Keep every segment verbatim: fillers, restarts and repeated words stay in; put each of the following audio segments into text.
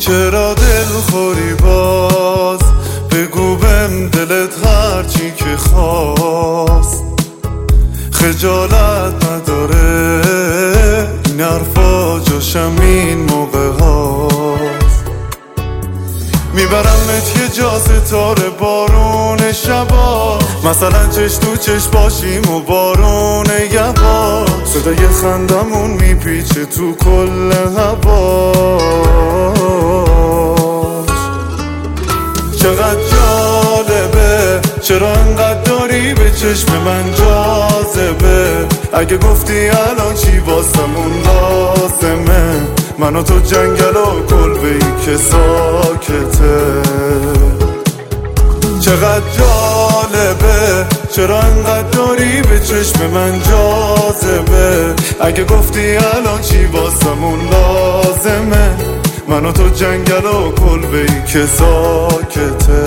چرا دل خوری باز؟ بگو بهم دلت هرچی که خواست. خجالت نداره این حرفا، جاشم این موقع هاست. میبرمت یه جا ستاره بارون شبا، مثلا چش تو چش باشیم و بارون یبا. صدای خندمون میپیچه تو کل هواش. چقدر جالبه، چرا انقدر داری به چشم من جاذبه. اگه گفتی الان چی واسمون لازمه، من و تو جنگل و کلبه‌ای که ساکته. چقدر جالبه، چرا انقدر داری به چشم من جاذبه. اگه گفتی الان چی واسمون لازمه، من و تو جنگل و کلبه‌ای که ساکته.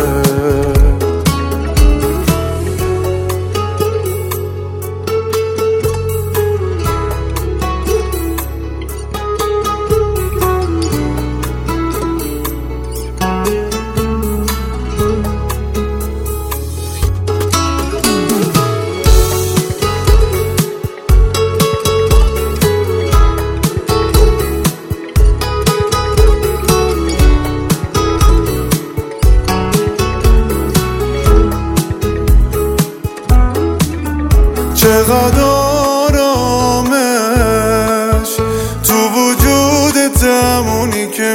چقدر آرامش تو وجودت، همونی که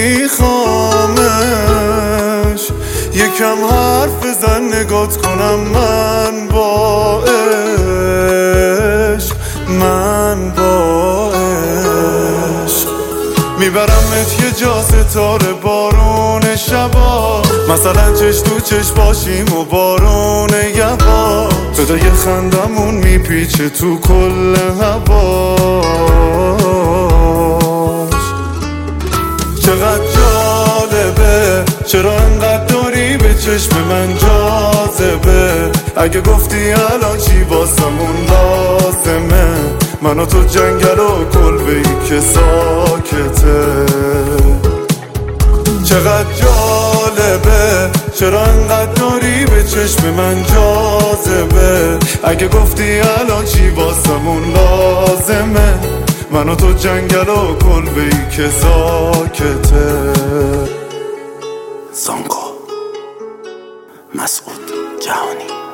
میخوامش. یکم حرف بزن نگات کنم من با عشق، من با عشق. میبرمت یه جا ستاره بارون شبا، مثلا چش تو چش باشیم و بارون یبا. صدای خندمون میپیچه تو کل هواش. چقدر جالبه، چرا انقدر داری به چشم من جاذبه. اگه گفتی الان چی واسمون لازمه، من و تو جنگل و کلبه‌ای که ساکته. چقدر جالبه، چرا انقدر داری به چشم من جاذبه. اگه گفتی الان چی واسمون لازمه، من و تو جنگل و کلبه‌ای که ساکته. زانگو مسعود جهانی.